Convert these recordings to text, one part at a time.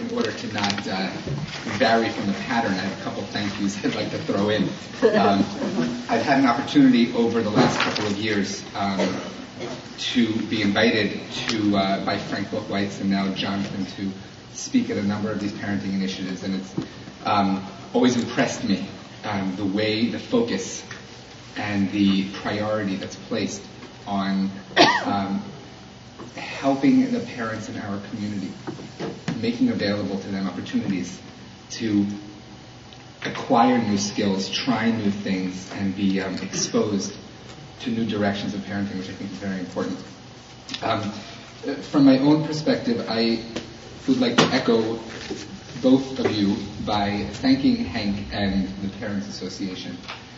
in order to not vary from the pattern, I have a couple thank yous I'd like to throw in. I've had an opportunity over the last couple of years to be invited to by Frank Buchweitz and now Jonathan to speak at a number of these parenting initiatives, and it's always impressed me the way, the focus, and the priority that's placed on helping the parents in our community, making available to them opportunities to acquire new skills, try new things, and be exposed to new directions of parenting, which I think is very important. From my own perspective, I would like to echo both of you by thanking Hank and the Parents Association.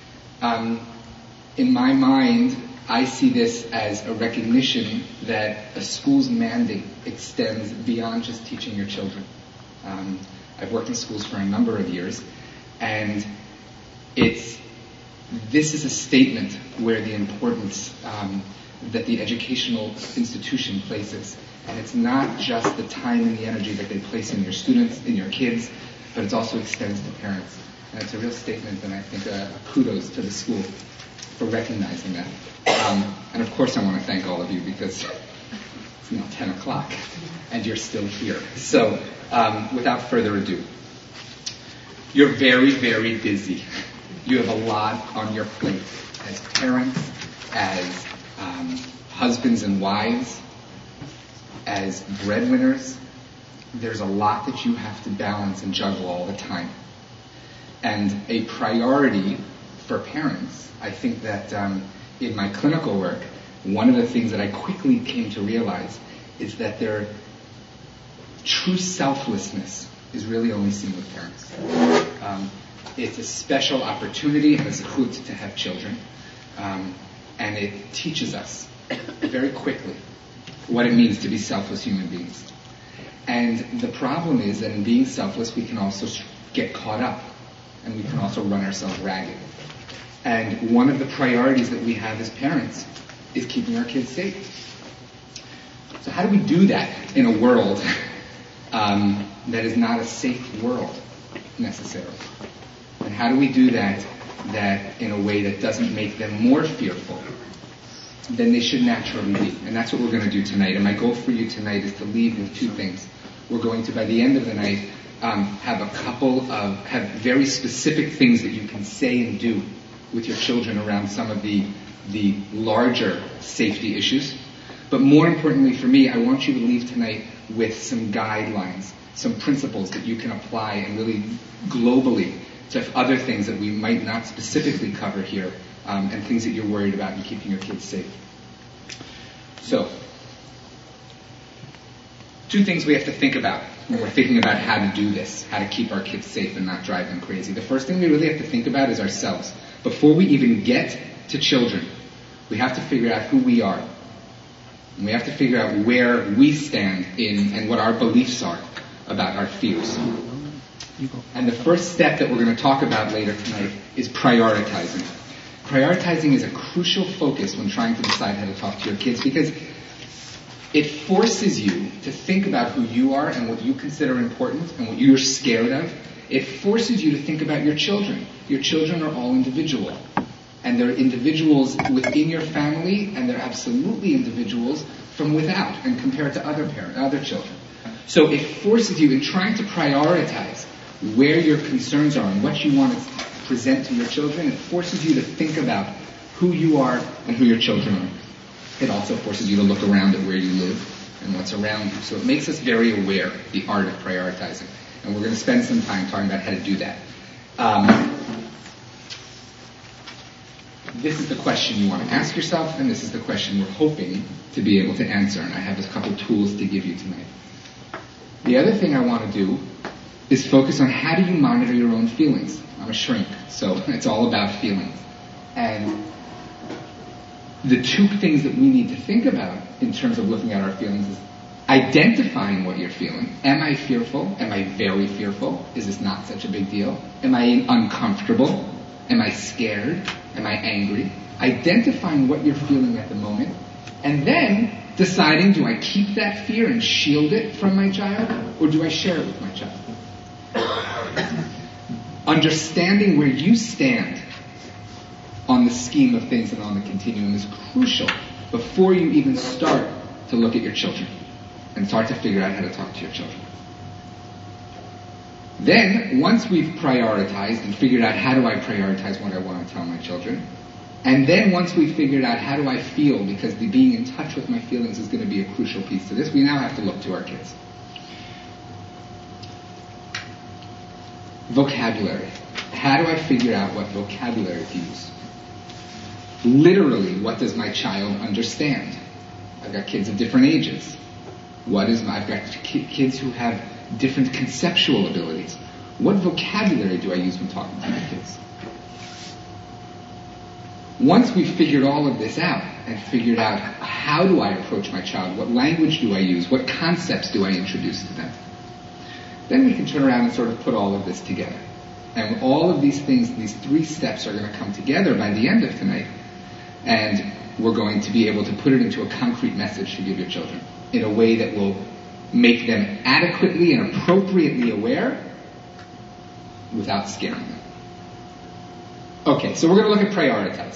In my mind, I see this as a recognition that a school's mandate extends beyond just teaching your children. I've worked in schools for a number of years, and this is a statement where the importance that the educational institution places. And it's not just the time and the energy that they place in your students, in your kids, but it also extends to parents. And it's a real statement, and I think kudos to the school for recognizing that. And of course I want to thank all of you because it's now 10 o'clock and you're still here. So without further ado, you're very, very busy. You have a lot on your plate as parents, as husbands and wives, as breadwinners. There's a lot that you have to balance and juggle all the time. And a priority for parents, I think that in my clinical work, one of the things that I quickly came to realize is that their true selflessness is really only seen with parents. It's a special opportunity and a zechut to have children, and it teaches us very quickly what it means to be selfless human beings. And the problem is that in being selfless, we can also get caught up, and we can also run ourselves ragged. And one of the priorities that we have as parents is keeping our kids safe. So how do we do that in a world that is not a safe world, necessarily? And how do we do that in a way that doesn't make them more fearful than they should naturally be? And that's what we're going to do tonight. And my goal for you tonight is to leave with two things. We're going to, by the end of the night, have very specific things that you can say and do with your children around some of the larger safety issues. But more importantly for me, I want you to leave tonight with some guidelines, some principles that you can apply and really globally to other things that we might not specifically cover here, and things that you're worried about in keeping your kids safe. So, two things we have to think about when we're thinking about how to do this, how to keep our kids safe and not drive them crazy. The first thing we really have to think about is ourselves. Before we even get to children, we have to figure out who we are. And we have to figure out where we stand in and what our beliefs are about our fears. And the first step that we're going to talk about later tonight is prioritizing. Prioritizing is a crucial focus when trying to decide how to talk to your kids, because it forces you to think about who you are and what you consider important and what you're scared of. It forces you to think about your children. Your children are all individual. And they're individuals within your family, and they're absolutely individuals from without and compared to other children. So it forces you in trying to prioritize where your concerns are and what you want to present to your children. It forces you to think about who you are and who your children are. It also forces you to look around at where you live and what's around you. So it makes us very aware, the art of prioritizing. And we're going to spend some time talking about how to do that. This is the question you want to ask yourself, and this is the question we're hoping to be able to answer. And I have a couple tools to give you tonight. The other thing I want to do is focus on how do you monitor your own feelings. I'm a shrink, so it's all about feelings. And the two things that we need to think about in terms of looking at our feelings is identifying what you're feeling. Am I fearful? Am I very fearful? Is this not such a big deal? Am I uncomfortable? Am I scared? Am I angry? Identifying what you're feeling at the moment, and then deciding, do I keep that fear and shield it from my child, or do I share it with my child? Understanding where you stand on the scheme of things and on the continuum is crucial before you even start to look at your children and start to figure out how to talk to your children. Then, once we've prioritized and figured out how do I prioritize what I want to tell my children, and then once we've figured out how do I feel, because the being in touch with my feelings is going to be a crucial piece to this, we now have to look to our kids. Vocabulary. How do I figure out what vocabulary to use? Literally, what does my child understand? I've got kids of different ages. I've got kids who have different conceptual abilities. What vocabulary do I use when talking to my kids? Once we've figured all of this out and figured out how do I approach my child, what language do I use, what concepts do I introduce to them, then we can turn around and sort of put all of this together. And all of these things, these 3 steps are going to come together by the end of tonight. And we're going to be able to put it into a concrete message to give your children in a way that will make them adequately and appropriately aware without scaring them. Okay, so we're going to look at prioritizing.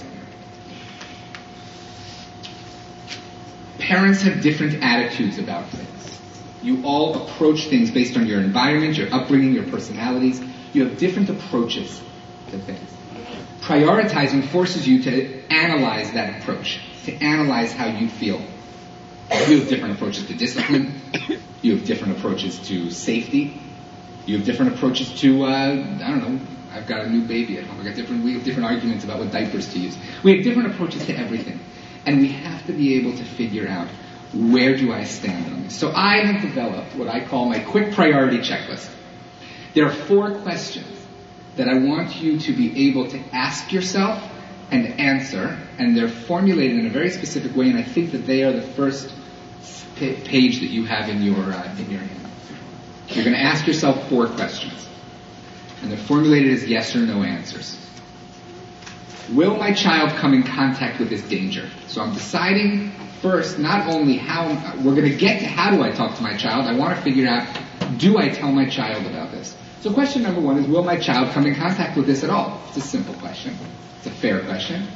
Parents have different attitudes about things. You all approach things based on your environment, your upbringing, your personalities. You have different approaches to things. Prioritizing forces you to analyze that approach, to analyze how you feel. You have different approaches to discipline. You have different approaches to safety. You have different approaches to, I've got a new baby at home. We have different arguments about what diapers to use. We have different approaches to everything. And we have to be able to figure out, where do I stand on this? So I have developed what I call my quick priority checklist. There are 4 questions that I want you to be able to ask yourself and answer, and they're formulated in a very specific way, and I think that they are the first page that you have in your hand. You're going to ask yourself 4 questions, and they're formulated as yes or no answers. Will my child come in contact with this danger? So I'm deciding first not only how, we're going to get to how do I talk to my child, I want to figure out, do I tell my child about this? So question number 1 is, will my child come in contact with this at all? It's a simple question. It's a fair question.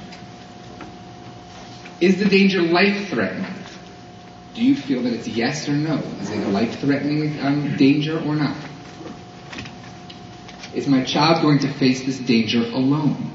Is the danger life-threatening? Do you feel that it's yes or no? Is it a life-threatening danger or not? Is my child going to face this danger alone?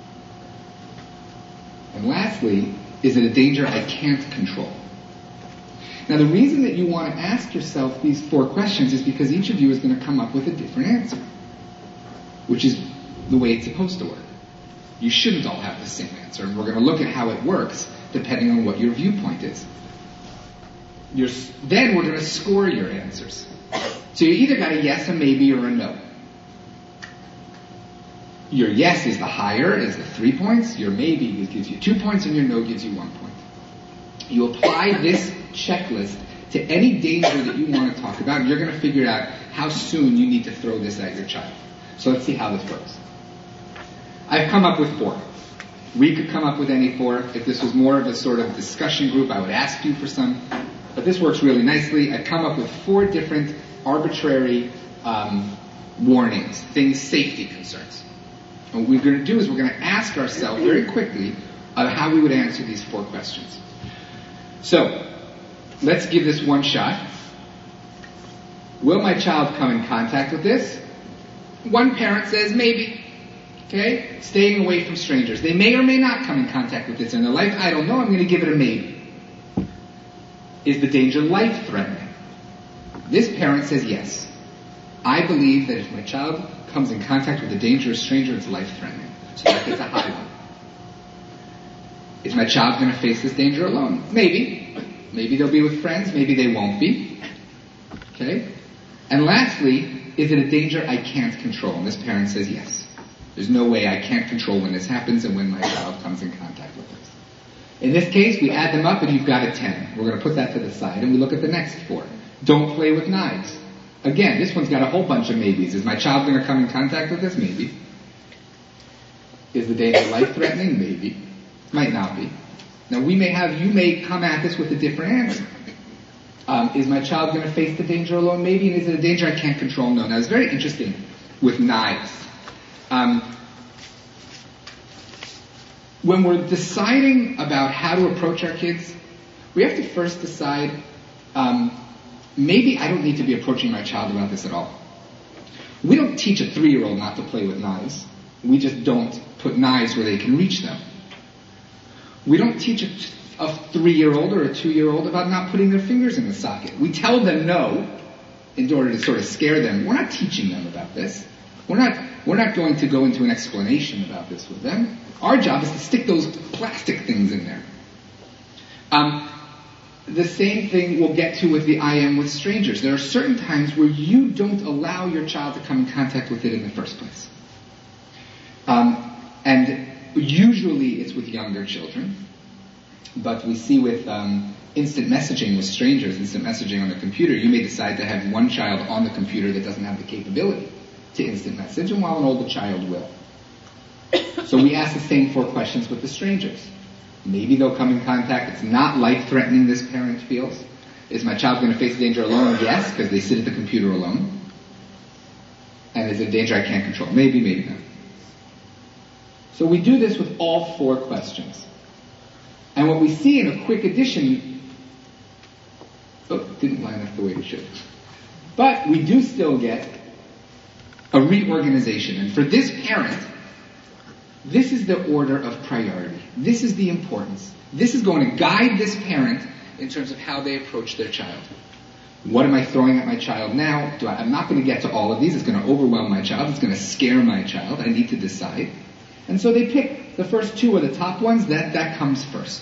And lastly, is it a danger I can't control? Now, the reason that you want to ask yourself these 4 questions is because each of you is going to come up with a different answer, which is the way it's supposed to work. You shouldn't all have the same answer, and we're going to look at how it works depending on what your viewpoint is. Then we're going to score your answers. So you either got a yes, a maybe, or a no. Your yes is the higher, is the 3 points. Your maybe gives you 2 points, and your no gives you 1 point. You apply this checklist to any danger that you want to talk about, and you're going to figure out how soon you need to throw this at your child. So let's see how this works. I've come up with 4. We could come up with any 4. If this was more of a sort of discussion group, I would ask you for some. But this works really nicely. I've come up with 4 different arbitrary warnings, safety concerns. And what we're going to do is we're going to ask ourselves very quickly how we would answer these 4 questions. So, let's give this one shot. Will my child come in contact with this? One parent says maybe. Okay? Staying away from strangers. They may or may not come in contact with this in their life. I don't know. I'm going to give it a maybe. Is the danger life-threatening? This parent says yes. I believe that if my child comes in contact with a dangerous stranger, it's life-threatening. So that gets a high one. Is my child going to face this danger alone? Maybe. Maybe they'll be with friends. Maybe they won't be. Okay? And lastly, is it a danger I can't control? And this parent says yes. There's no way I can't control when this happens and when my child comes in contact with this. In this case, we add them up and you've got a 10. We're going to put that to the side and we look at the next 4. Don't play with knives. Again, this one's got a whole bunch of maybes. Is my child going to come in contact with this? Maybe. Is the danger life-threatening? Maybe. Might not be. Now you may come at this with a different answer. Is my child going to face the danger alone? Maybe. And is it a danger I can't control? No. Now it's very interesting with knives. When we're deciding about how to approach our kids, we have to first decide, maybe I don't need to be approaching my child about this at all. We don't teach a 3-year-old not to play with knives. We just don't put knives where they can reach them. We don't teach a 3-year-old or a 2-year-old about not putting their fingers in the socket. We tell them no in order to sort of scare them. We're not teaching them about this. We're not going to go into an explanation about this with them. Our job is to stick those plastic things in there. The same thing we'll get to with the I am with strangers. There are certain times where you don't allow your child to come in contact with it in the first place. And usually it's with younger children. But we see with instant messaging with strangers, instant messaging on the computer, you may decide to have one child on the computer that doesn't have the capability to instant message, and while an older child will. So we ask the same 4 questions with the strangers. Maybe they'll come in contact. It's not life-threatening, this parent feels. Is my child going to face danger alone? Yes, because they sit at the computer alone. And is it a danger I can't control? Maybe, maybe not. So we do this with all 4 questions. And what we see in a quick addition, didn't line up the way it should. But we do still get a reorganization. And for this parent, this is the order of priority. This is the importance. This is going to guide this parent in terms of how they approach their child. What am I throwing at my child now? I'm not going to get to all of these. It's going to overwhelm my child. It's going to scare my child. I need to decide. And so they pick the first 2 are the top ones. That comes first.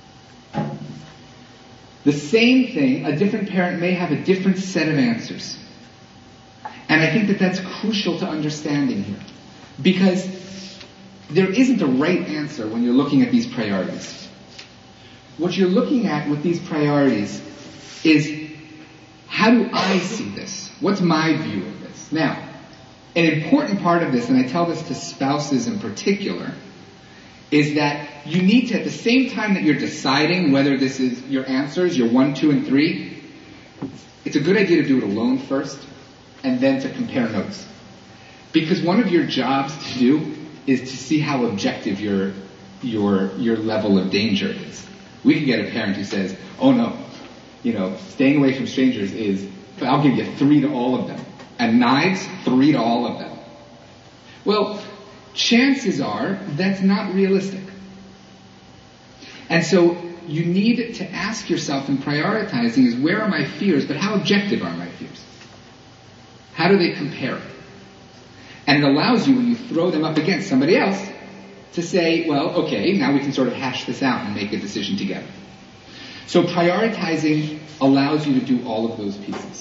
The same thing, a different parent may have a different set of answers. And I think that that's crucial to understanding here. Because there isn't a right answer when you're looking at these priorities. What you're looking at with these priorities is, how do I see this? What's my view of this? Now, an important part of this, and I tell this to spouses in particular, is that you need to, at the same time that you're deciding whether this is your answers, your 1, 2, and 3, it's a good idea to do it alone first, and then to compare notes. Because one of your jobs to do is to see how objective your level of danger is. We can get a parent who says, oh no, staying away from strangers is, I'll give you 3 to all of them. And knives, 3 to all of them. Well, chances are that's not realistic. And so you need to ask yourself in prioritizing is, where are my fears, but how objective are my fears? How do they compare? And it allows you, when you throw them up against somebody else, to say, well, okay, now we can sort of hash this out and make a decision together. So prioritizing allows you to do all of those pieces.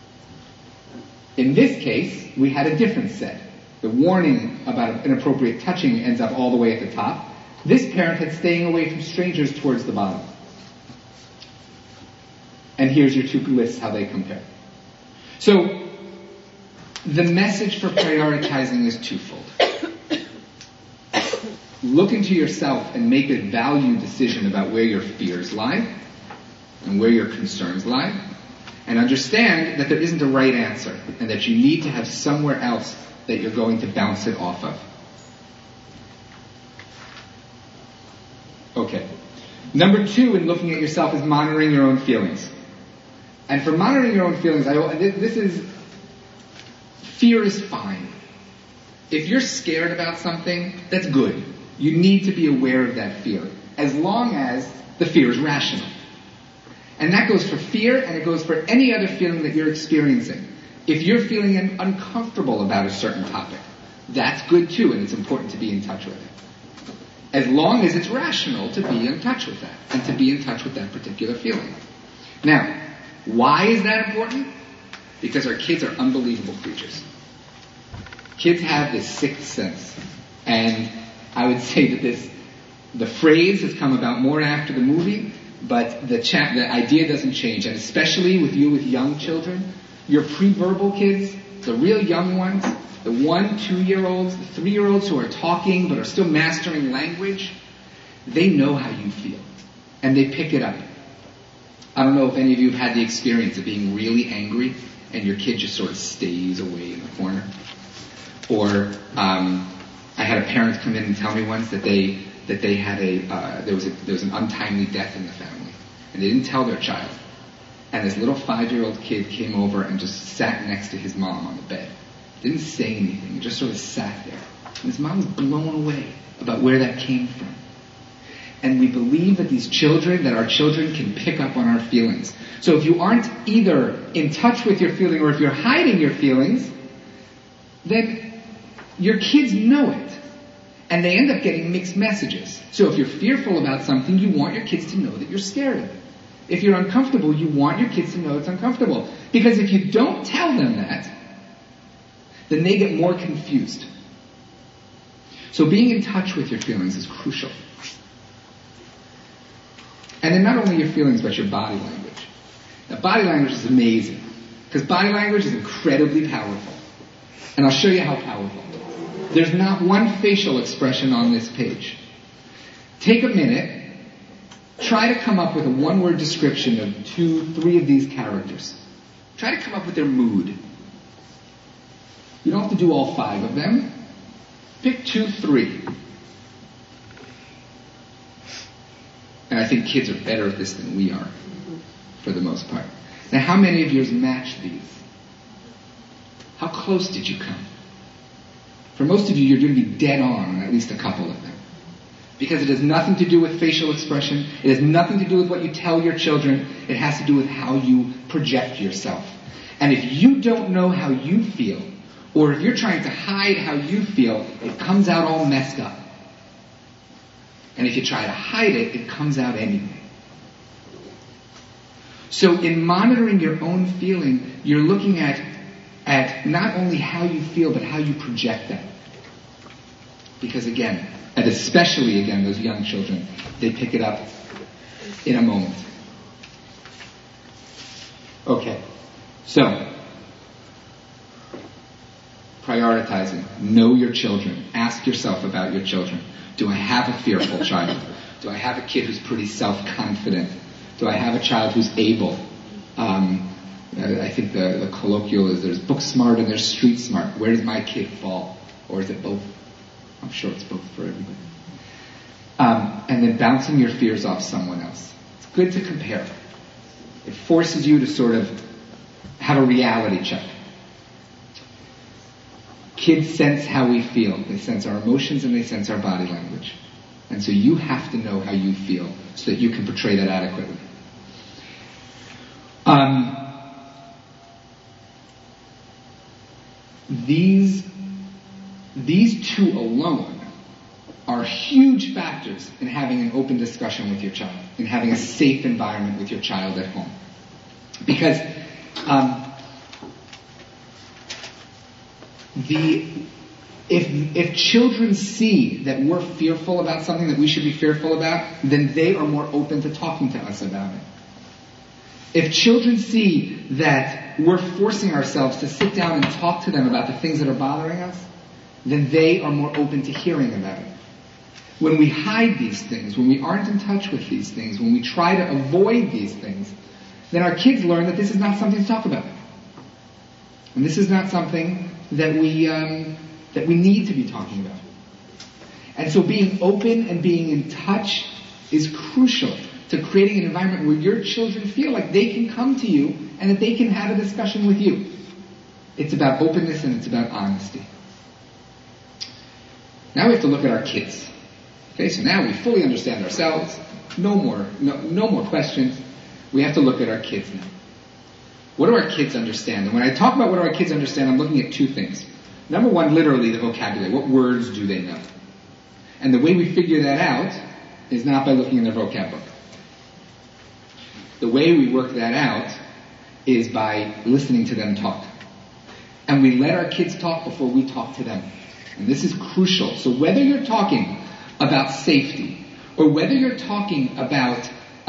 In this case, we had a different set. The warning about inappropriate touching ends up all the way at the top. This parent had staying away from strangers towards the bottom. And here's your 2 lists, how they compare. So, the message for prioritizing is twofold. Look into yourself and make a value decision about where your fears lie and where your concerns lie. And understand that there isn't a right answer and that you need to have somewhere else that you're going to bounce it off of. Okay. Number 2 in looking at yourself is monitoring your own feelings. And for monitoring your own feelings, fear is fine. If you're scared about something, that's good. You need to be aware of that fear, as long as the fear is rational. And that goes for fear, and it goes for any other feeling that you're experiencing. If you're feeling uncomfortable about a certain topic, that's good too, and it's important to be in touch with it. As long as it's rational to be in touch with that, and to be in touch with that particular feeling. Now, why is that important? Because our kids are unbelievable creatures. Kids have this sixth sense. And I would say that the phrase has come about more after the movie, but the idea doesn't change. And especially with young children, your pre-verbal kids, the real young ones, the 1, 2-year-olds, the 3-year-olds who are talking but are still mastering language, they know how you feel. and they pick it up. I don't know if any of you have had the experience of being really angry and your kid just sort of stays away in the corner. Or I had a parent come in and tell me once that they had there was an untimely death in the family, and they didn't tell their child. And this little 5-year-old kid came over and just sat next to his mom on the bed. Didn't say anything, just sort of sat there. And his mom was blown away about where that came from. And we believe that our children can pick up on our feelings. So if you aren't either in touch with your feeling or if you're hiding your feelings, then your kids know it. And they end up getting mixed messages. So if you're fearful about something, you want your kids to know that you're scared of it. If you're uncomfortable, you want your kids to know it's uncomfortable. Because if you don't tell them that, then they get more confused. So being in touch with your feelings is crucial. And then not only your feelings, but your body language. Now, body language is amazing. Because body language is incredibly powerful. And I'll show you how powerful. There's not one facial expression on this page. Take a minute. Try to come up with a one-word description of 2, 3 of these characters. Try to come up with their mood. You don't have to do all 5 of them. Pick 2, 3. And I think kids are better at this than we are, for the most part. Now, how many of yours match these? How close did you come? For most of you, you're going to be dead on at least a couple of them. Because it has nothing to do with facial expression. It has nothing to do with what you tell your children. It has to do with how you project yourself. And if you don't know how you feel, or if you're trying to hide how you feel, it comes out all messed up. And if you try to hide it, it comes out anyway. So in monitoring your own feeling, you're looking at not only how you feel, but how you project that. Because again, and especially again, those young children, they pick it up in a moment. Okay, so prioritizing. Know your children. Ask yourself about your children. Do I have a fearful child? Do I have a kid who's pretty self-confident? Do I have a child who's able? I think the colloquial is there's book smart and there's street smart. Where does my kid fall? Or is it both? I'm sure it's both for everybody. And then bouncing your fears off someone else. It's good to compare. It forces you to sort of have a reality check. Kids sense how we feel. They sense our emotions and they sense our body language. And so you have to know how you feel so that you can portray that adequately. These 2 alone are huge factors in having an open discussion with your child, in having a safe environment with your child at home. Because if children see that we're fearful about something that we should be fearful about, then they are more open to talking to us about it. If children see that we're forcing ourselves to sit down and talk to them about the things that are bothering us, then they are more open to hearing about it. When we hide these things, when we aren't in touch with these things, when we try to avoid these things, then our kids learn that this is not something to talk about. And this is not something that we need to be talking about. And so being open and being in touch is crucial to creating an environment where your children feel like they can come to you and that they can have a discussion with you. It's about openness and it's about honesty. Now we have to look at our kids. Okay, so now we fully understand ourselves. No more questions. We have to look at our kids now. What do our kids understand? And when I talk about what do our kids understand, I'm looking at 2 things. Number 1, literally the vocabulary. What words do they know? And the way we figure that out is not by looking in their vocab book. The way we work that out is by listening to them talk. And we let our kids talk before we talk to them. And this is crucial. So whether you're talking about safety, or whether you're talking about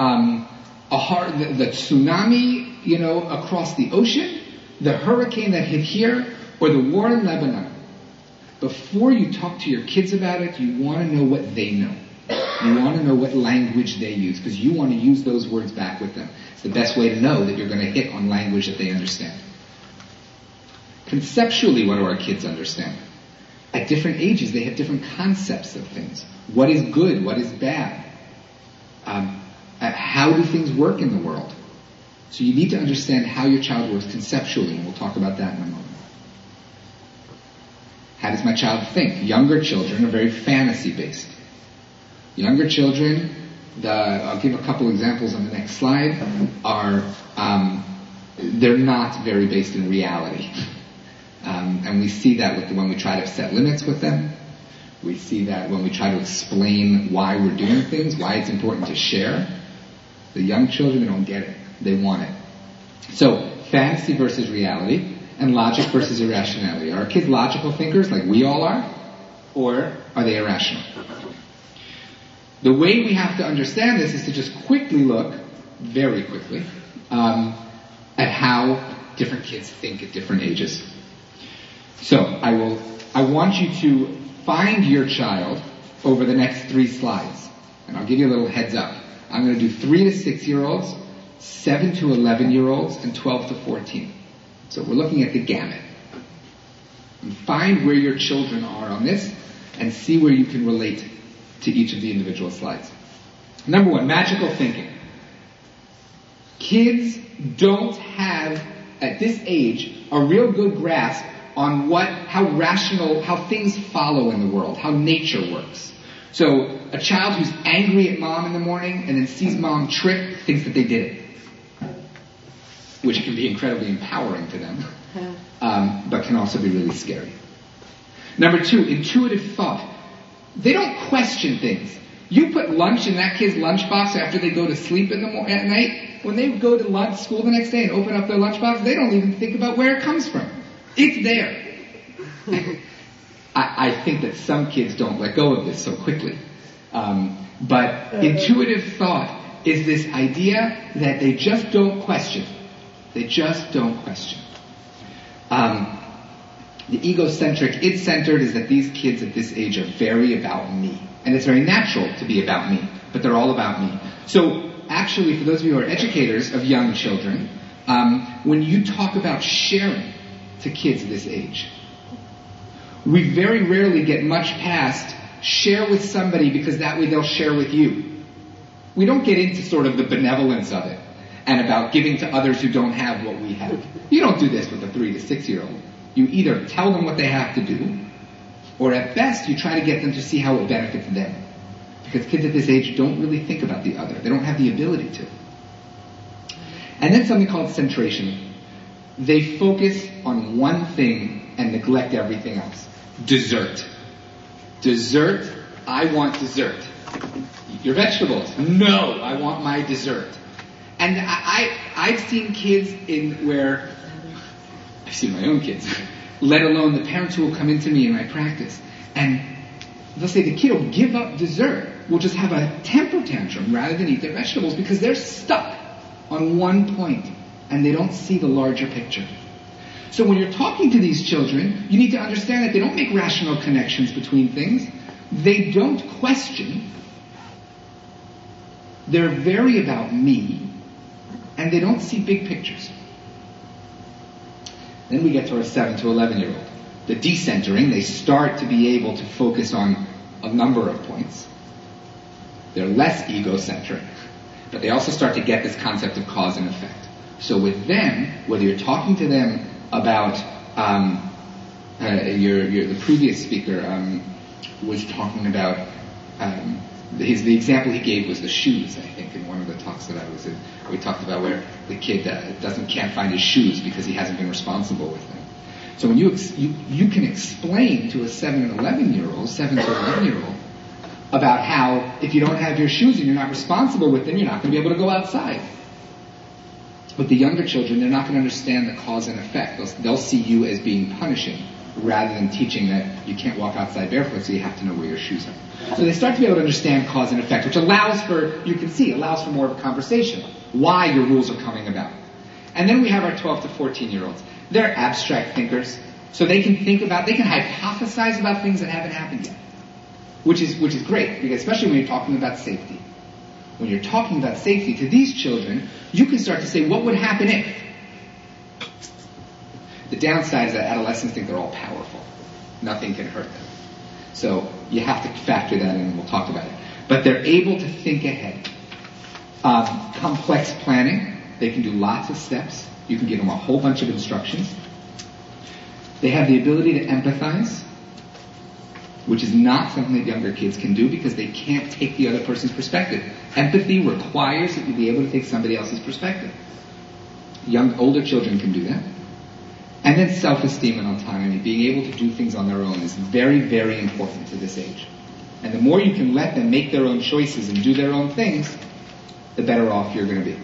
the tsunami, across the ocean, the hurricane that hit here, or the war in Lebanon, before you talk to your kids about it, you want to know what they know. You want to know what language they use, because you want to use those words back with them. It's the best way to know that you're going to hit on language that they understand. Conceptually, what do our kids understand? At different ages, they have different concepts of things. What is good? What is bad? How do things work in the world? So you need to understand how your child works conceptually, and we'll talk about that in a moment. How does my child think? Younger children are very fantasy-based. Younger children, I'll give a couple examples on the next slide, they're not very based in reality. And we see that when we try to set limits with them. We see that when we try to explain why we're doing things, why it's important to share. The young children, they don't get it. They want it. So, fantasy versus reality, and logic versus irrationality. Are our kids logical thinkers like we all are? Or are they irrational? The way we have to understand this is to just quickly look, very quickly, at how different kids think at different ages. So, I want you to find your child over the next 3 slides. And I'll give you a little heads up. I'm going to do 3 to 6-year-olds, 7 to 11-year-olds, and 12 to 14. So we're looking at the gamut. And find where your children are on this, and see where you can relate to each of the individual slides. Number 1, magical thinking. Kids don't have, at this age, a real good grasp on how things follow in the world, how nature works. So, a child who's angry at mom in the morning and then sees mom trip thinks that they did it. Which can be incredibly empowering to them, but can also be really scary. Number 2, intuitive thought. They don't question things. You put lunch in that kid's lunchbox after they go to sleep at night. When they go to school the next day and open up their lunchbox, they don't even think about where it comes from. It's there. I think that some kids don't let go of this so quickly. But intuitive thought is this idea that they just don't question. They just don't question. The egocentric, id-centered is that these kids at this age are very about me. And it's very natural to be about me, but they're all about me. So, actually, for those of you who are educators of young children, when you talk about sharing to kids this age, we very rarely get much past share with somebody because that way they'll share with you. We don't get into sort of the benevolence of it and about giving to others who don't have what we have. You don't do this with a 3 to 6-year-old. You either tell them what they have to do, or at best you try to get them to see how it benefits them. Because kids at this age don't really think about the other. They don't have the ability to. And then something called centration. They focus on one thing and neglect everything else. Dessert. Dessert, I want dessert. Eat your vegetables. No, I want my dessert. And I've seen kids I've seen my own kids, let alone the parents who will come into me in my practice, and they'll say the kid will give up dessert, will just have a temper tantrum rather than eat their vegetables because they're stuck on one point and they don't see the larger picture. So when you're talking to these children, you need to understand that they don't make rational connections between things. They don't question. They're very about me, and they don't see big pictures. Then we get to our 7 to 11-year-old. The decentering, they start to be able to focus on a number of points. They're less egocentric, but they also start to get this concept of cause and effect. So with them, whether you're talking to them about the previous speaker was talking about the example he gave was the shoes, I think, in one of the talks that I was in. We talked about where the kid can't find his shoes because he hasn't been responsible with them. So when you can explain to a 7 to 11-year-old about how if you don't have your shoes and you're not responsible with them, you're not going to be able to go outside. But the younger children, they're not going to understand the cause and effect. They'll see you as being punishing rather than teaching that you can't walk outside barefoot, so you have to know where your shoes are. So they start to be able to understand cause and effect, which allows for more of a conversation, why your rules are coming about. And then we have our 12 to 14-year-olds. They're abstract thinkers, so they can hypothesize about things that haven't happened yet. which is great, because especially when you're talking about safety. When you're talking about safety to these children, you can start to say, what would happen if? The downside is that adolescents think they're all powerful. Nothing can hurt them. So you have to factor that in, and we'll talk about it. But they're able to think ahead. Complex planning. They can do lots of steps. You can give them a whole bunch of instructions. They have the ability to empathize, which is not something that younger kids can do because they can't take the other person's perspective. Empathy requires that you be able to take somebody else's perspective. Older children can do that. And then self-esteem and autonomy, being able to do things on their own, is very, very important to this age. And the more you can let them make their own choices and do their own things, the better off you're going to be.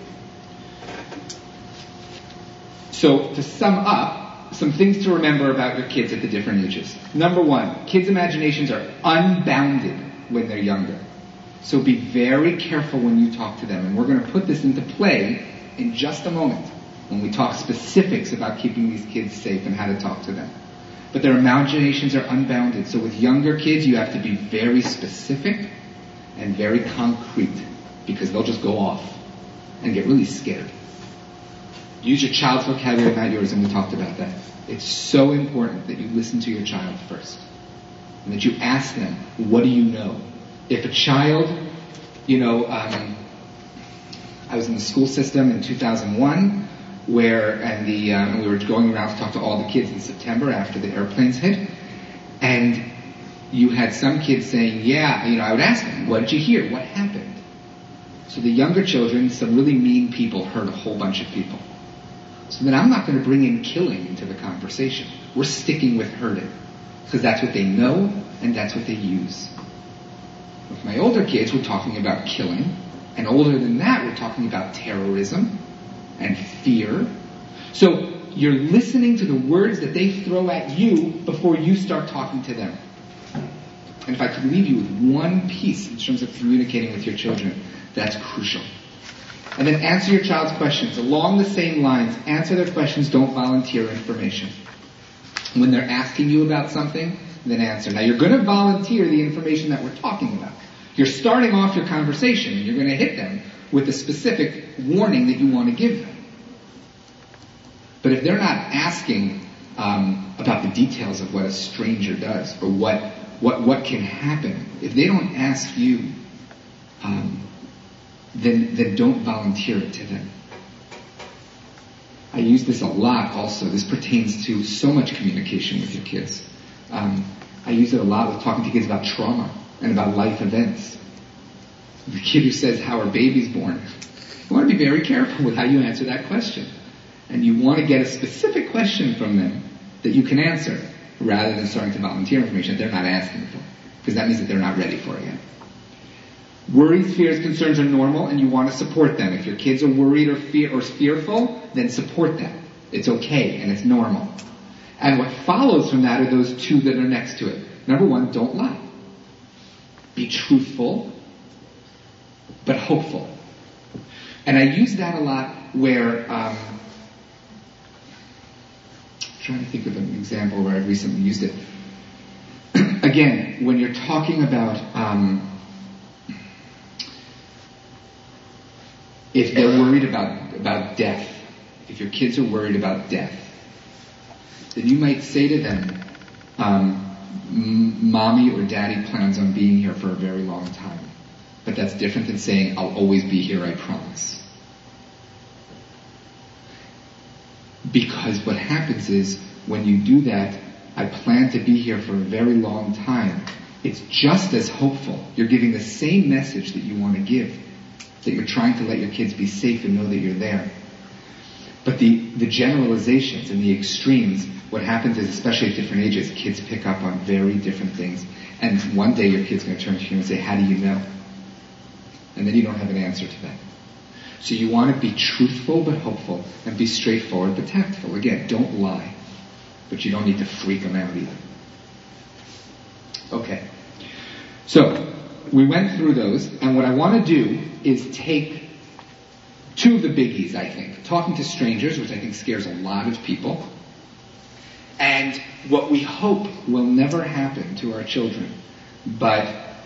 So, to sum up, some things to remember about your kids at the different ages. Number one, kids' imaginations are unbounded when they're younger. So be very careful when you talk to them. And we're going to put this into play in just a moment when we talk specifics about keeping these kids safe and how to talk to them. But their imaginations are unbounded. So with younger kids, you have to be very specific and very concrete, because they'll just go off and get really scared. Use your child's vocabulary, not yours, and we talked about that. It's so important that you listen to your child first. And that you ask them, what do you know? If a child, I was in the school system in 2001, and we were going around to talk to all the kids in September after the airplanes hit, and you had some kids saying, I would ask them, what did you hear? What happened? So the younger children, some really mean people hurt a whole bunch of people. So then I'm not going to bring in killing into the conversation. We're sticking with hurting, because that's what they know and that's what they use. With my older kids, we're talking about killing, and older than that, we're talking about terrorism and fear. So you're listening to the words that they throw at you before you start talking to them. And if I could leave you with one piece in terms of communicating with your children, that's crucial. And then answer your child's questions. Along the same lines, answer their questions, don't volunteer information. When they're asking you about something, then answer. Now you're going to volunteer the information that we're talking about. You're starting off your conversation, and you're going to hit them with a specific warning that you want to give them. But if they're not asking about the details of what a stranger does, or what can happen, if they don't ask you, then don't volunteer it to them. I use this a lot also. This pertains to so much communication with your kids. I use it a lot with talking to kids about trauma and about life events. The kid who says, how are babies born? You want to be very careful with how you answer that question. And you want to get a specific question from them that you can answer, rather than starting to volunteer information that they're not asking for. Because that means that they're not ready for it yet. Worries, fears, concerns are normal, and you want to support them. If your kids are worried or fearful, then support them. It's okay, and it's normal. And what follows from that are those two that are next to it. Number one, don't lie. Be truthful, but hopeful. And I use that a lot where, I'm trying to think of an example where I've recently used it. Again, when you're talking about, if they're worried about death, if your kids are worried about death, then you might say to them, Mommy or Daddy plans on being here for a very long time. But that's different than saying, I'll always be here, I promise. Because what happens is, when you do that, I plan to be here for a very long time, it's just as hopeful. You're giving the same message that you want to give, that you're trying to let your kids be safe and know that you're there. But the generalizations and the extremes, what happens is, especially at different ages, kids pick up on very different things. And one day your kid's going to turn to you and say, how do you know? And then you don't have an answer to that. So you want to be truthful but hopeful, and be straightforward but tactful. Again, don't lie. But you don't need to freak them out either. Okay. So, we went through those, and what I want to do is take two of the biggies, I think. Talking to strangers, which I think scares a lot of people, and what we hope will never happen to our children, but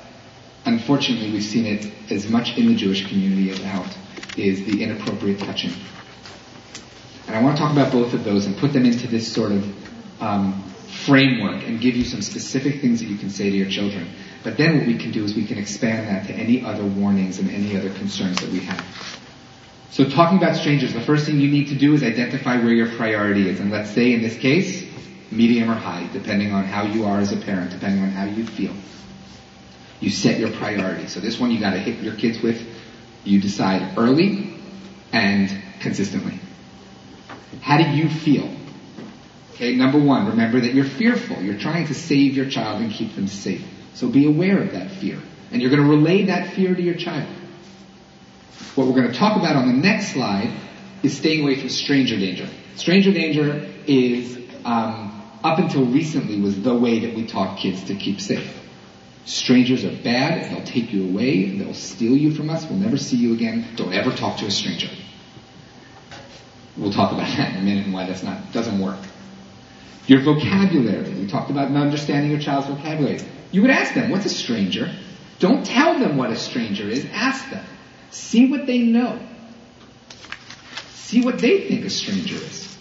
unfortunately we've seen it as much in the Jewish community as out, is the inappropriate touching. And I want to talk about both of those and put them into this sort of framework and give you some specific things that you can say to your children. But then what we can do is we can expand that to any other warnings and any other concerns that we have. So talking about strangers, the first thing you need to do is identify where your priority is. And let's say in this case, medium or high, depending on how you are as a parent, depending on how you feel. You set your priority. So this one you got to hit your kids with. You decide early and consistently. How do you feel? Okay, number one, remember that you're fearful. You're trying to save your child and keep them safe. So be aware of that fear. And you're going to relay that fear to your child. What we're going to talk about on the next slide is staying away from stranger danger. Stranger danger is, up until recently, was the way that we taught kids to keep safe. Strangers are bad, they'll take you away, they'll steal you from us, we'll never see you again, don't ever talk to a stranger. We'll talk about that in a minute and why doesn't work. Your vocabulary, we talked about understanding your child's vocabulary. You would ask them, what's a stranger? Don't tell them what a stranger is, ask them. See what they know. See what they think a stranger is.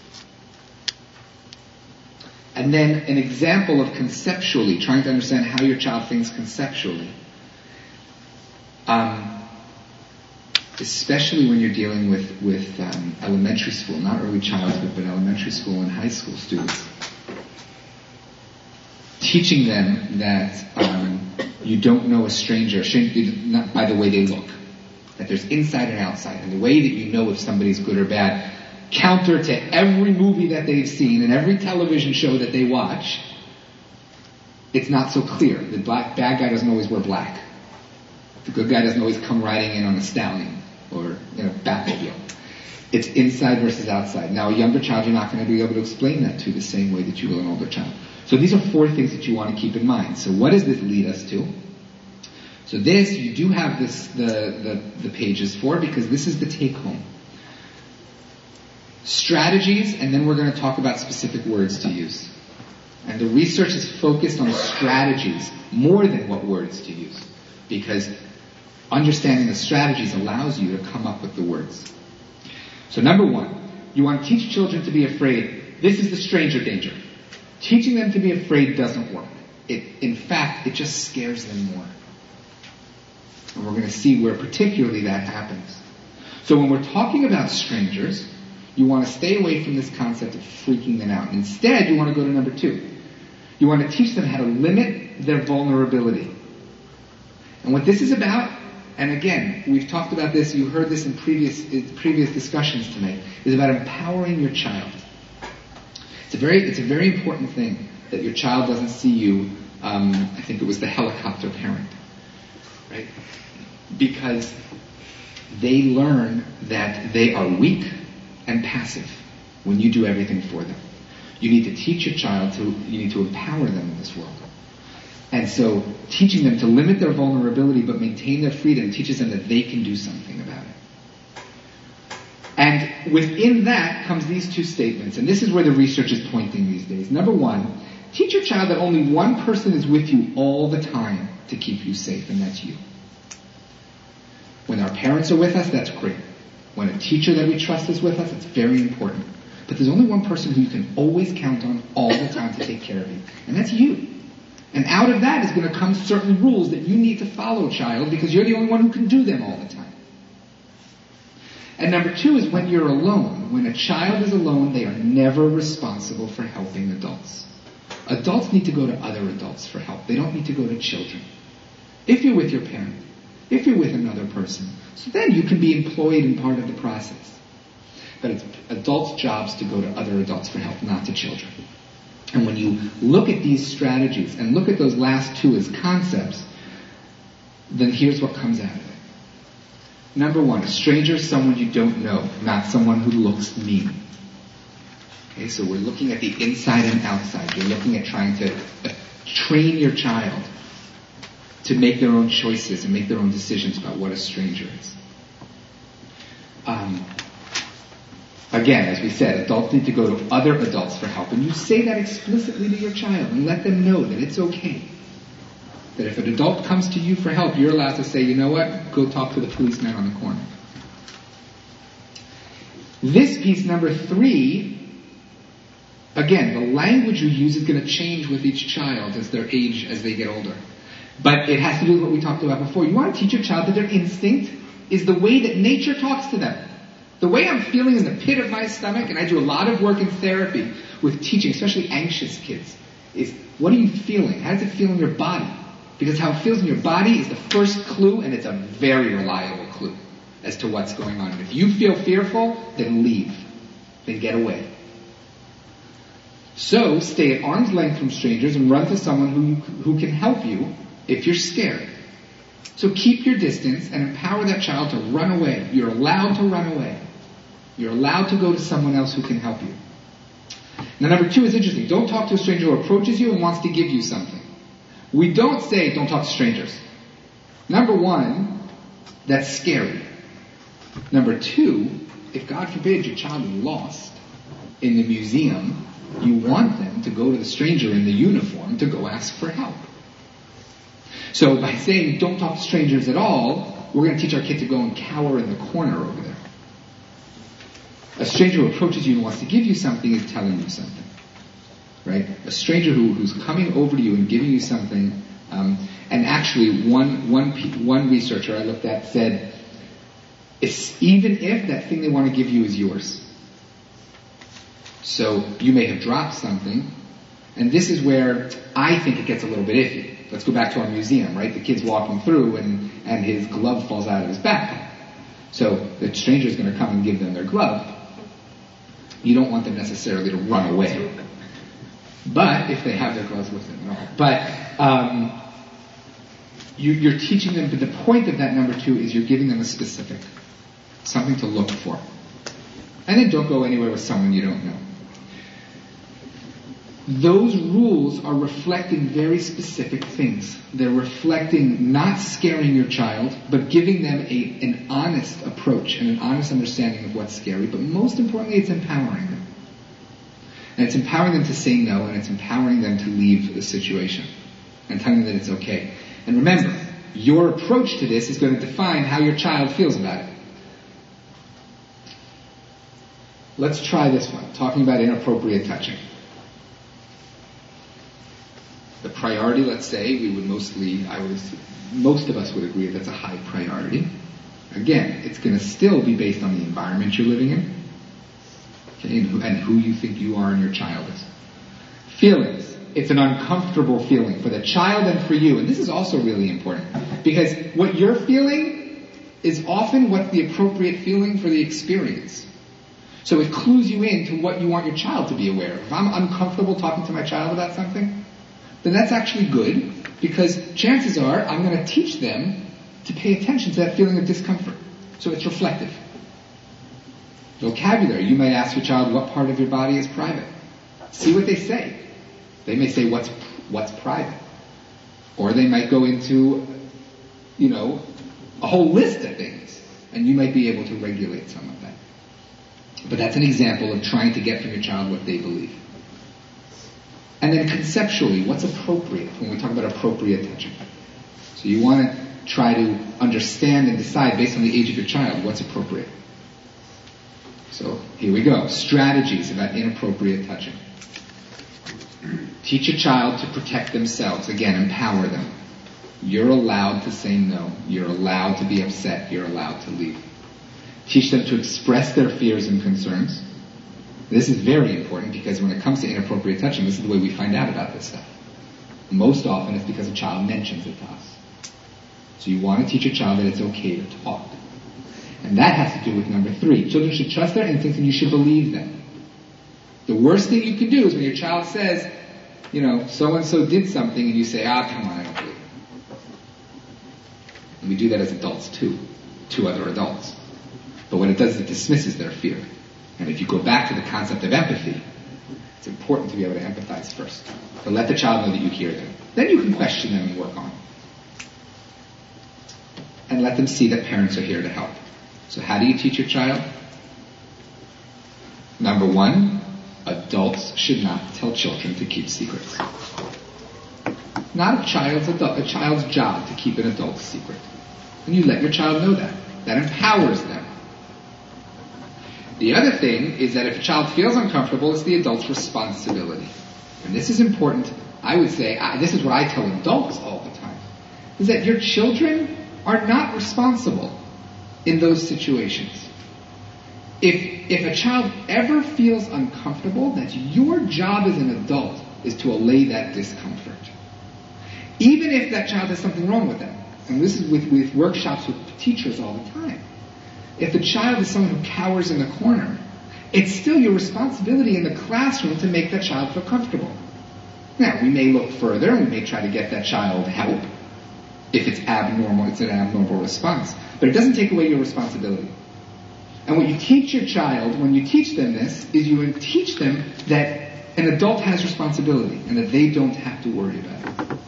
And then an example of conceptually, trying to understand how your child thinks conceptually. Especially when you're dealing with elementary school, not early childhood, but elementary school and high school students. Teaching them that you don't know a stranger not by the way they look. That there's inside and outside. And the way that you know if somebody's good or bad, counter to every movie that they've seen and every television show that they watch, it's not so clear. The bad guy doesn't always wear black. The good guy doesn't always come riding in on a stallion or Batmobile. It's inside versus outside. Now, a younger child, you're not going to be able to explain that to the same way that you will an older child. So these are 4 things that you want to keep in mind. So what does this lead us to? So this, you do have the pages for, because this is the take-home. Strategies, and then we're going to talk about specific words to use. And the research is focused on strategies more than what words to use. Because understanding the strategies allows you to come up with the words. So number 1, you want to teach children to be afraid. This is the stranger danger. Teaching them to be afraid doesn't work. In fact, it just scares them more. And we're going to see where particularly that happens. So when we're talking about strangers, you want to stay away from this concept of freaking them out. Instead, you want to go to number 2. You want to teach them how to limit their vulnerability. And what this is about, and again, we've talked about this, you heard this in previous discussions tonight, is about empowering your child. It's a very important thing that your child doesn't see you, I think it was the helicopter parent, right? Because they learn that they are weak and passive when you do everything for them. You need to teach your child you need to empower them in this world. And so teaching them to limit their vulnerability but maintain their freedom teaches them that they can do something about it. And within that comes these 2 statements, and this is where the research is pointing these days. Number 1, teach your child that only one person is with you all the time to keep you safe, and that's you. When our parents are with us, that's great. When a teacher that we trust is with us, it's very important. But there's only one person who you can always count on all the time to take care of you, and that's you. And out of that is going to come certain rules that you need to follow, child, because you're the only one who can do them all the time. And number 2 is when you're alone. When a child is alone, they are never responsible for helping adults. Adults need to go to other adults for help. They don't need to go to children. If you're with your parent, if you're with another person, so then you can be employed in part of the process. But it's adults' jobs to go to other adults for help, not to children. And when you look at these strategies and look at those last 2 as concepts, then here's what comes out of it. Number 1, a stranger is someone you don't know, not someone who looks mean. Okay, so we're looking at the inside and outside. You're looking at trying to train your child to make their own choices and make their own decisions about what a stranger is. Again, as we said, adults need to go to other adults for help. And you say that explicitly to your child and let them know that it's okay. That if an adult comes to you for help, you're allowed to say, you know what, go talk to the policeman on the corner. This piece, number 3, again, the language you use is going to change with each child as their age, as they get older. But it has to do with what we talked about before. You want to teach your child that their instinct is the way that nature talks to them. The way I'm feeling in the pit of my stomach, and I do a lot of work in therapy with teaching, especially anxious kids, is what are you feeling? How does it feel in your body? Because how it feels in your body is the first clue, and it's a very reliable clue as to what's going on. And if you feel fearful, then leave. Then get away. So stay at arm's length from strangers and run to someone who can help you if you're scared. So keep your distance and empower that child to run away. You're allowed to run away. You're allowed to go to someone else who can help you. Now, number 2 is interesting. Don't talk to a stranger who approaches you and wants to give you something. We don't say don't talk to strangers. Number 1, that's scary. Number 2, if God forbid your child is lost in the museum, you want them to go to the stranger in the uniform to go ask for help. So by saying don't talk to strangers at all, we're going to teach our kid to go and cower in the corner over there. A stranger who approaches you and wants to give you something is telling you something. Right? A stranger who's coming over to you and giving you something, and actually one researcher I looked at said, even if that thing they want to give you is yours. So you may have dropped something, and this is where I think it gets a little bit iffy. Let's go back to our museum, right? The kid's walking through and his glove falls out of his backpack. So the stranger's going to come and give them their glove. You don't want them necessarily to run away. But if they have their gloves with them at all. But you're teaching them, but the point of that number 2 is you're giving them a specific, something to look for. And then don't go anywhere with someone you don't know. Those rules are reflecting very specific things. They're reflecting not scaring your child, but giving them an honest approach and an honest understanding of what's scary. But most importantly, it's empowering them. And it's empowering them to say no, and it's empowering them to leave the situation. And telling them that it's okay. And remember, your approach to this is going to define how your child feels about it. Let's try this one, talking about inappropriate touching. The priority, let's say, most of us would agree that's a high priority. Again, it's going to still be based on the environment you're living in, okay, and who you think you are and your child is. Feelings. It's an uncomfortable feeling for the child and for you. And this is also really important, because what you're feeling is often what's the appropriate feeling for the experience. So it clues you in to what you want your child to be aware of. If I'm uncomfortable talking to my child about something, then that's actually good, because chances are I'm going to teach them to pay attention to that feeling of discomfort. So it's reflective. Vocabulary. You might ask your child, what part of your body is private? See what they say. They may say, what's private? Or they might go into, a whole list of things, and you might be able to regulate some of that. But that's an example of trying to get from your child what they believe. And then conceptually, what's appropriate when we talk about appropriate touching? So you want to try to understand and decide based on the age of your child what's appropriate. So here we go. Strategies about inappropriate touching. Teach a child to protect themselves. Again, empower them. You're allowed to say no. You're allowed to be upset. You're allowed to leave. Teach them to express their fears and concerns. This is very important, because when it comes to inappropriate touching, this is the way we find out about this stuff. Most often it's because a child mentions it to us. So you want to teach a child that it's okay to talk. And that has to do with number 3. Children should trust their instincts and you should believe them. The worst thing you can do is when your child says, so-and-so did something, and you say, come on, I don't believe it. And we do that as adults too, to other adults. But what it does is it dismisses their fear. And if you go back to the concept of empathy, it's important to be able to empathize first. To let the child know that you hear them. Then you can question them and work on it. And let them see that parents are here to help. So how do you teach your child? Number 1, adults should not tell children to keep secrets. It's not a child's job to keep an adult's secret. And you let your child know that. That empowers them. The other thing is that if a child feels uncomfortable, it's the adult's responsibility. And this is important. I would say, this is what I tell adults all the time, is that your children are not responsible in those situations. If a child ever feels uncomfortable, that's your job as an adult is to allay that discomfort. Even if that child has something wrong with them. And this is with workshops with teachers all the time. If the child is someone who cowers in the corner, it's still your responsibility in the classroom to make that child feel comfortable. Now, we may look further and we may try to get that child help. If it's abnormal, it's an abnormal response. But it doesn't take away your responsibility. And what you teach your child, when you teach them this, is you teach them that an adult has responsibility and that they don't have to worry about it.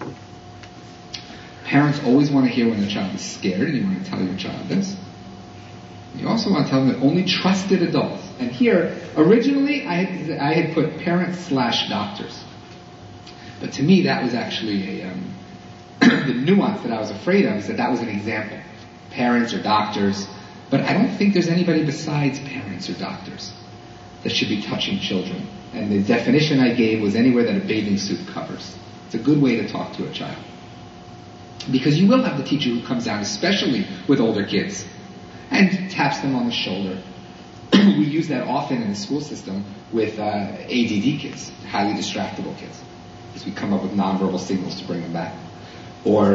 Parents always want to hear when their child is scared, and you want to tell your child this. You also want to tell them that only trusted adults. And here, originally, I had put parents/doctors. But to me, that was actually the nuance that I was afraid of, is that was an example. Parents or doctors. But I don't think there's anybody besides parents or doctors that should be touching children. And the definition I gave was anywhere that a bathing suit covers. It's a good way to talk to a child. Because you will have the teacher who comes down, especially with older kids, and taps them on the shoulder. We use that often in the school system with ADD kids, highly distractible kids, because we come up with nonverbal signals to bring them back. Or,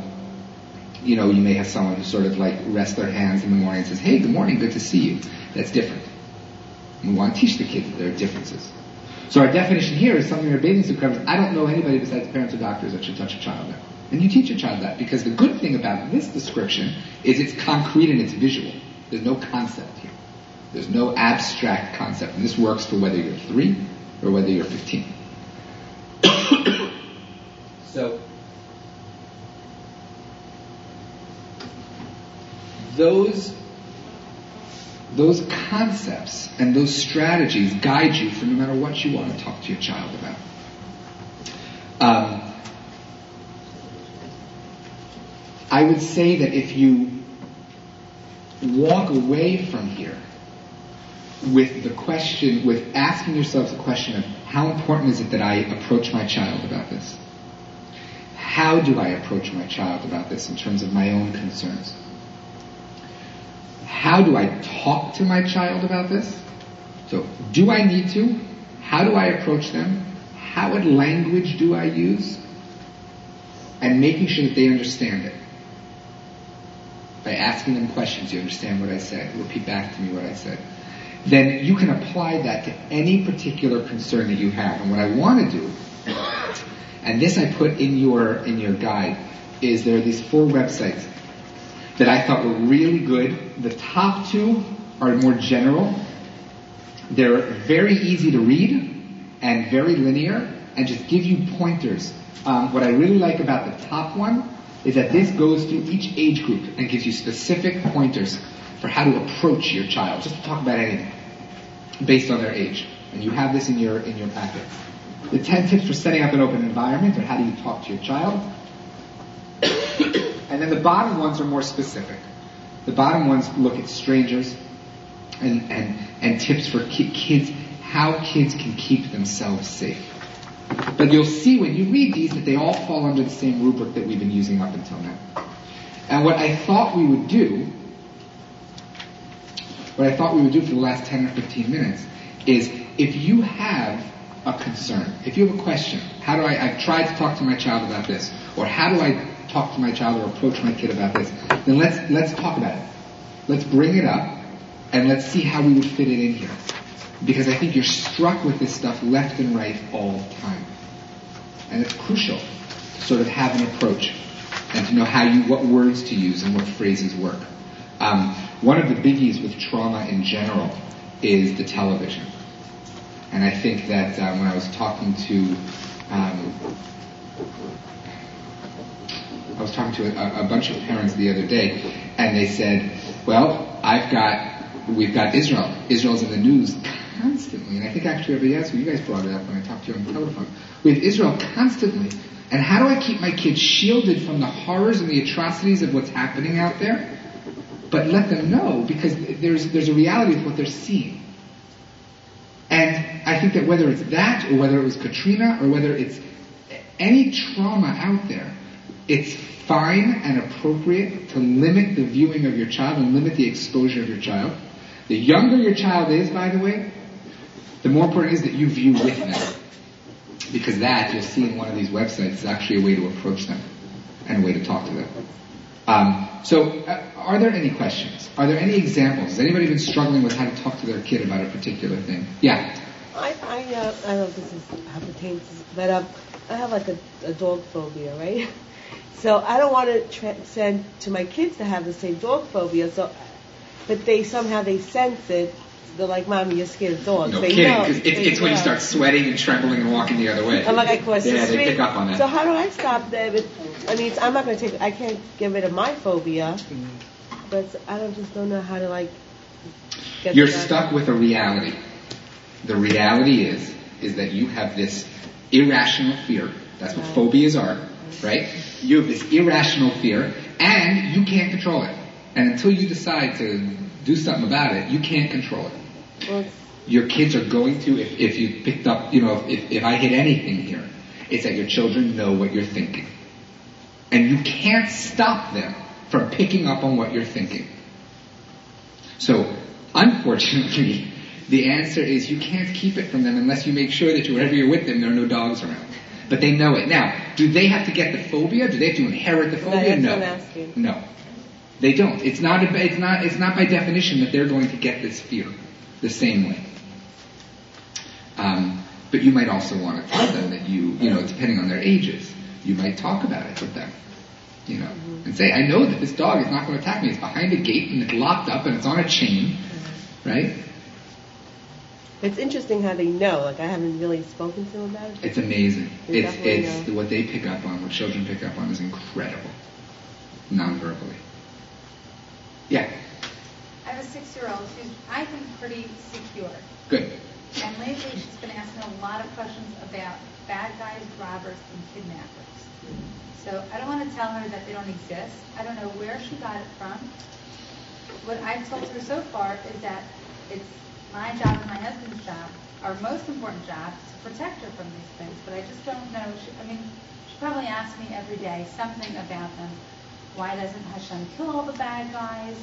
you may have someone who sort of like rests their hands in the morning and says, "Hey, good morning, good to see you." That's different. And we want to teach the kids that there are differences. So our definition here is something where bathing suit covers. I don't know anybody besides parents or doctors that should touch a child now. And you teach your child that, because the good thing about this description is it's concrete and it's visual. There's no concept here. There's no abstract concept. And this works for whether you're 3 or whether you're 15. So, those concepts and those strategies guide you for no matter what you want to talk to your child about. I would say that if you walk away from here with asking yourselves the question of how important is it that I approach my child about this? How do I approach my child about this in terms of my own concerns? How do I talk to my child about this? So, do I need to? How do I approach them? What language do I use? And making sure that they understand it. By asking them questions, you understand what I said, repeat back to me what I said. Then you can apply that to any particular concern that you have. And what I want to do, and this I put in your guide, is there are these 4 websites that I thought were really good. The top 2 are more general. They're very easy to read and very linear and just give you pointers. What I really like about the top one is that this goes through each age group and gives you specific pointers for how to approach your child, just to talk about anything based on their age. And you have this in your packet. The 10 tips for setting up an open environment, or how do you talk to your child. And then the bottom ones are more specific. The bottom ones look at strangers and tips for kids, how kids can keep themselves safe. But you'll see when you read these that they all fall under the same rubric that we've been using up until now. And what I thought we would do for the last 10 or 15 minutes is, if you have a concern, if you have a question, I've tried to talk to my child about this, or how do I talk to my child or approach my kid about this, then let's talk about it. Let's bring it up, and let's see how we would fit it in here. Because I think you're struck with this stuff left and right all the time. And it's crucial to sort of have an approach and to know what words to use and what phrases work. One of the biggies with trauma in general is the television. And I think that when I was talking to a bunch of parents the other day, and they said, well, we've got Israel. Israel's in the news constantly, and I think actually everybody else, you guys brought it up when I talked to you on the telephone. We have Israel constantly And how do I keep my kids shielded from the horrors and the atrocities of what's happening out there, but let them know, because there's a reality of what they're seeing. And I think that whether it's that, or whether it was Katrina, or whether it's any trauma out there, it's fine and appropriate to limit the viewing of your child and limit the exposure of your child. The younger your child is, by the way, the more important it is that you view with them. Because that, you'll see in one of these websites, is actually a way to approach them and a way to talk to them. Are there any questions? Are there any examples? Has anybody been struggling with how to talk to their kid about a particular thing? Yeah? I don't know if this is how it pertains, but I have like a dog phobia, right? So I don't want to transcend to my kids to have the same dog phobia, but they sense it. They're like, Mommy, you're scared of dogs. No kidding, because it's when you start sweating and trembling and walking the other way. I'm like, I cross the street. They pick up on that. So how do I stop them? I'm not going to I can't get rid of my phobia, but I don't know how to get You're stuck with a reality. The reality is that you have this irrational fear. That's what phobias are, right? You have this irrational fear, and you can't control it. And until you decide to do something about it, you can't control it. Well, your kids are going to, if you picked up, if I hit anything here, it's that your children know what you're thinking. And you can't stop them from picking up on what you're thinking. So, unfortunately, the answer is you can't keep it from them unless you make sure that wherever you're with them, there are no dogs around. But they know it. Now, do they have to get the phobia? Do they have to inherit the phobia? No. They don't. It's not by definition that they're going to get this fear the same way. But you might also want to tell them that depending on their ages, you might talk about it with them. And say, I know that this dog is not going to attack me. It's behind a gate and it's locked up and it's on a chain, right? It's interesting how they know. I haven't really spoken to them about it. It's amazing. It's what they pick up on, what children pick up on is incredible, non-verbally. Yeah. I have a 6-year-old who's, I think, pretty secure. Good. And lately she's been asking a lot of questions about bad guys, robbers, and kidnappers. So I don't want to tell her that they don't exist. I don't know where she got it from. What I've told her so far is that it's my job and my husband's job, our most important job, to protect her from these things. But I just don't know. She probably asks me every day something about them. Why doesn't Hashem kill all the bad guys?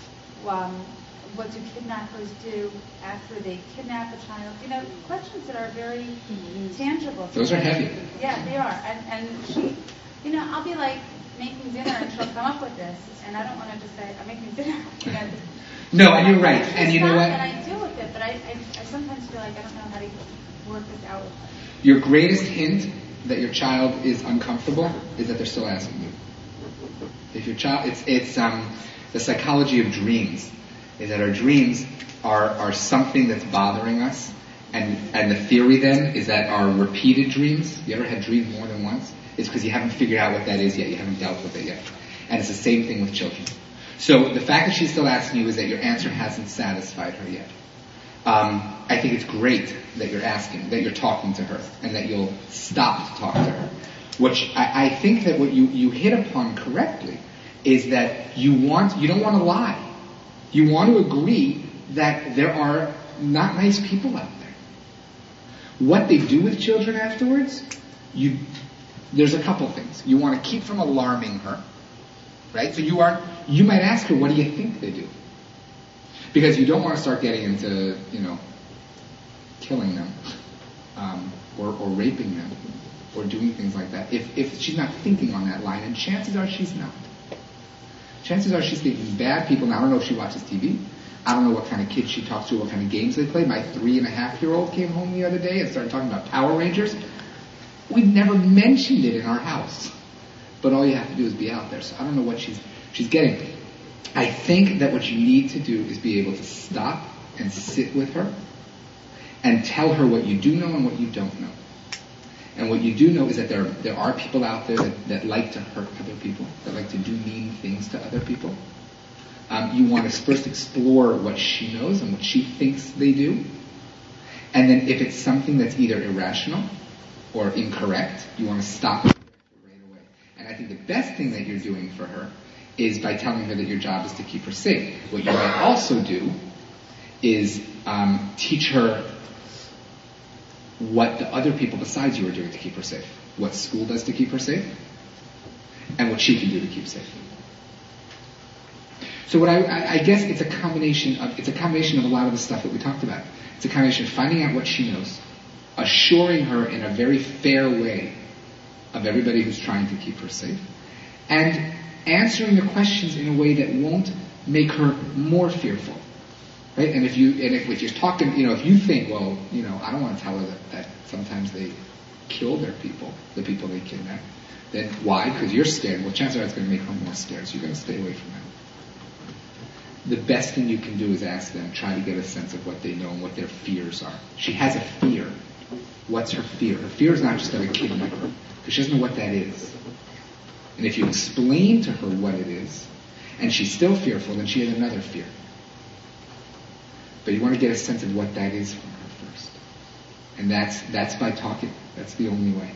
What do kidnappers do after they kidnap a child? Questions that are very tangible. Those are heavy. Yeah, they are. And she, I'll be like making dinner and she'll come up with this. And I don't want to just say, I'm making dinner. No, and you're right. And you know what? And I deal with it, but I sometimes feel like I don't know how to work this out with her. Your greatest hint that your child is uncomfortable is that they're still asking you. If your child, it's the psychology of dreams, is that our dreams are something that's bothering us, and the theory then is that our repeated dreams, you ever had dreams more than once? It's because you haven't figured out what that is yet, you haven't dealt with it yet. And it's the same thing with children. So the fact that she's still asking you is that your answer hasn't satisfied her yet. I think it's great that you're asking, that you're talking to her, and that you'll stop to talk to her. Which I think that what you hit upon correctly is that you don't want to lie. You want to agree that there are not nice people out there. What they do with children afterwards, there's a couple things. You want to keep from alarming her, right? So you might ask her, what do you think they do? Because you don't want to start getting into, killing them, or raping them, or doing things like that. If she's not thinking on that line, and chances are she's not. Chances are she's thinking bad people. Now, I don't know if she watches TV. I don't know what kind of kids she talks to, what kind of games they play. My 3.5-year-old came home the other day and started talking about Power Rangers. We've never mentioned it in our house. But all you have to do is be out there. So I don't know what she's getting. I think that what you need to do is be able to stop and sit with her and tell her what you do know and what you don't know. And what you do know is that there are people out there that like to hurt other people, that like to do mean things to other people. You want to first explore what she knows and what she thinks they do. And then if it's something that's either irrational or incorrect, you want to stop think the best thing that you're doing for her is by telling her that your job is to keep her safe. What you might also do is teach her what the other people besides you are doing to keep her safe. What school does to keep her safe, and what she can do to keep safe. So what I guess it's a combination of a lot of the stuff that we talked about. It's a combination of finding out what she knows, assuring her in a very fair way of everybody who's trying to keep her safe, and answering the questions in a way that won't make her more fearful. Right? And if you're talking, if you think, well, I don't want to tell her that sometimes they kill the people they kidnap, then why? Because you're scared. Well, chances are it's going to make her more scared, so you're going to stay away from them. The best thing you can do is ask them, try to get a sense of what they know and what their fears are. She has a fear. What's her fear? Her fear is not just of a kidnapper, because she doesn't know what that is. And if you explain to her what it is, and she's still fearful, then she has another fear. But you want to get a sense of what that is from her first. And that's by talking. That's the only way.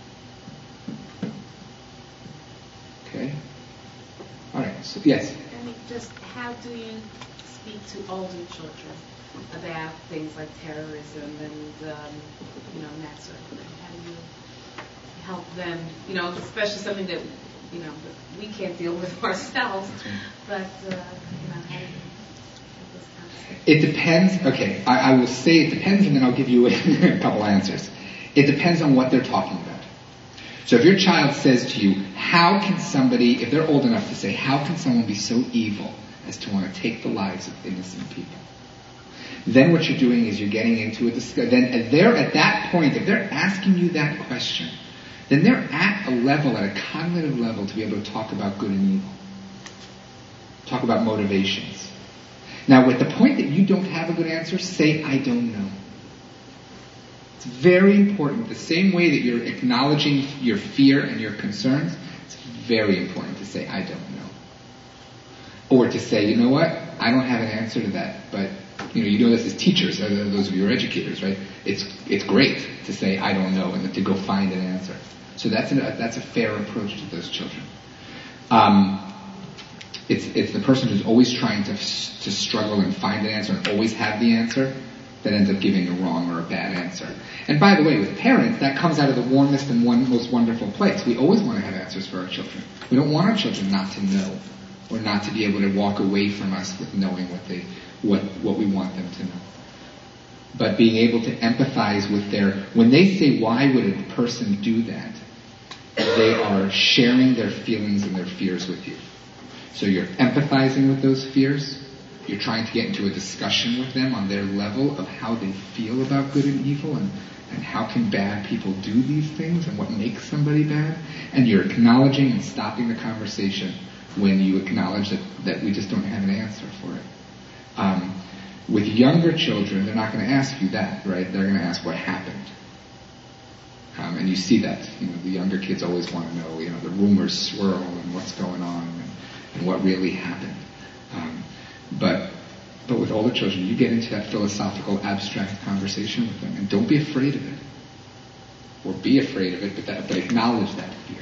Okay? All right, so yes? Just how do you speak to older children about things like terrorism and, that sort of thing? How do you help them, especially something that, we can't deal with ourselves, but, how do you have this conversation? It depends. Okay, I will say it depends, and then I'll give you a couple answers. It depends on what they're talking about. So if your child says to you, how can somebody, if they're old enough to say, how can someone be so evil as to want to take the lives of innocent people? Then what you're doing is you're getting into a discussion. Then they're at that point, if they're asking you that question, then they're at a cognitive level to be able to talk about good and evil. Talk about motivations. Now, with the point that you don't have a good answer, say, I don't know. It's very important. The same way that you're acknowledging your fear and your concerns, it's very important to say, I don't know. Or to say, you know what, I don't have an answer to that, but this as teachers, those of you who are educators, right? It's great to say, I don't know, and then to go find an answer. So that's a fair approach to those children. It's the person who's always trying to struggle and find an answer and always have the answer that ends up giving a wrong or a bad answer. And by the way, with parents, that comes out of the warmest and most wonderful place. We always want to have answers for our children. We don't want our children not to know or not to be able to walk away from us with knowing what we want them to know. But being able to empathize with when they say, why would a person do that? They are sharing their feelings and their fears with you. So you're empathizing with those fears. You're trying to get into a discussion with them on their level of how they feel about good and evil and how can bad people do these things and what makes somebody bad. And you're acknowledging and stopping the conversation when you acknowledge that we just don't have an answer for it. With younger children, they're not going to ask you that, right? They're going to ask what happened. And you see that. The younger kids always want to know, the rumors swirl and what's going on and what really happened. But with older children, you get into that philosophical, abstract conversation with them, and don't be afraid of it, or be afraid of it, but acknowledge that fear.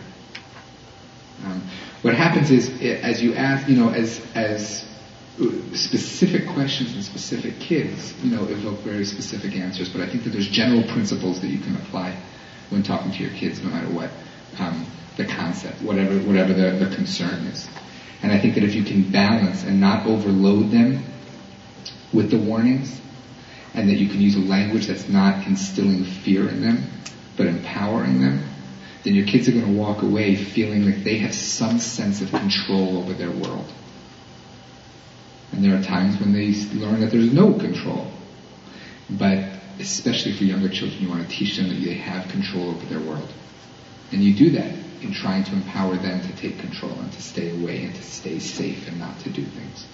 What happens is, as you ask, as specific questions and specific kids, evoke very specific answers. But I think that there's general principles that you can apply when talking to your kids, no matter what the concept, whatever the concern is. And I think that if you can balance and not overload them with the warnings, and that you can use a language that's not instilling fear in them, but empowering them, then your kids are going to walk away feeling like they have some sense of control over their world. And there are times when they learn that there's no control. But especially for younger children, you want to teach them that they have control over their world. And you do that in trying to empower them to take control and to stay away and to stay safe and not to do things.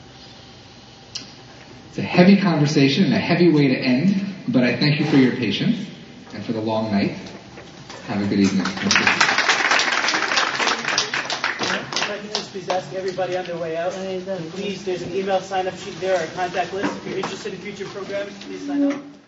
It's a heavy conversation and a heavy way to end, but I thank you for your patience and for the long night. Have a good evening. Please ask everybody on their way out. Please, there's an email sign-up sheet there, or a contact list. If you're interested in future programs, please sign up.